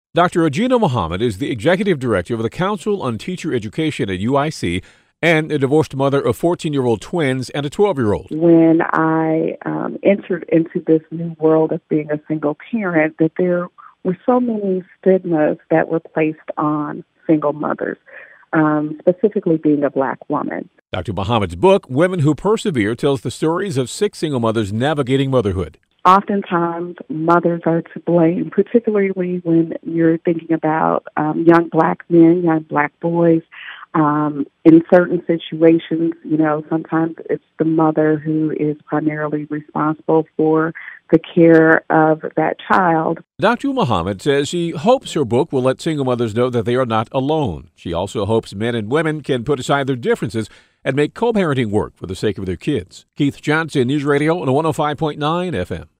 Dr. Regina Muhammad is the executive director of the Council on Teacher Education at UIC and a divorced mother of 14-year-old twins and a 12-year-old. When I entered into this new world of being a single parent, that there were so many stigmas that were placed on single mothers, specifically being a Black woman. Dr. Muhammad's book, Women Who Persevere, tells the stories of 6 single mothers navigating motherhood. Oftentimes, mothers are to blame, particularly when you're thinking about young Black men, young Black boys. In certain situations, sometimes it's the mother who is primarily responsible for the care of that child. Dr. Muhammad says she hopes her book will let single mothers know that they are not alone. She also hopes men and women can put aside their differences and make co-parenting work for the sake of their kids. Keith Johnson, News Radio on 105.9 FM.